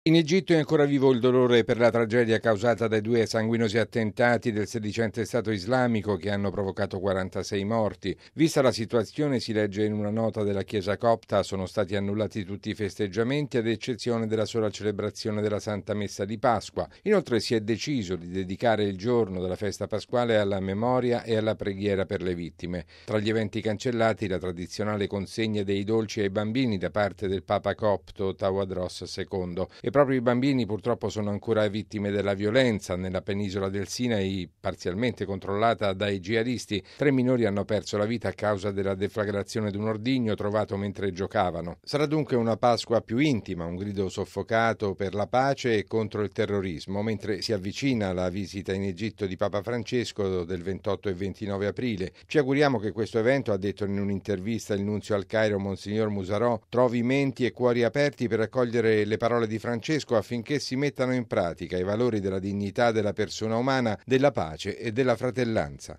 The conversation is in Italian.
In Egitto è ancora vivo il dolore per la tragedia causata dai due sanguinosi attentati del sedicente Stato islamico che hanno provocato 46 morti. Vista la situazione, si legge in una nota della Chiesa copta, sono stati annullati tutti i festeggiamenti ad eccezione della sola celebrazione della Santa Messa di Pasqua. Inoltre si è deciso di dedicare il giorno della festa pasquale alla memoria e alla preghiera per le vittime. Tra gli eventi cancellati la tradizionale consegna dei dolci ai bambini da parte del Papa copto Tawadros II. E proprio i bambini purtroppo sono ancora vittime della violenza. Nella penisola del Sinai, parzialmente controllata dai jihadisti, 3 minori hanno perso la vita a causa della deflagrazione di un ordigno trovato mentre giocavano. Sarà dunque una Pasqua più intima, un grido soffocato per la pace e contro il terrorismo, mentre si avvicina la visita in Egitto di Papa Francesco del 28 e 29 aprile. Ci auguriamo che questo evento, ha detto in un'intervista il nunzio al Cairo Monsignor Musarò, trovi menti e cuori aperti per accogliere le parole di Francesco affinché si mettano in pratica i valori della dignità della persona umana, della pace e della fratellanza.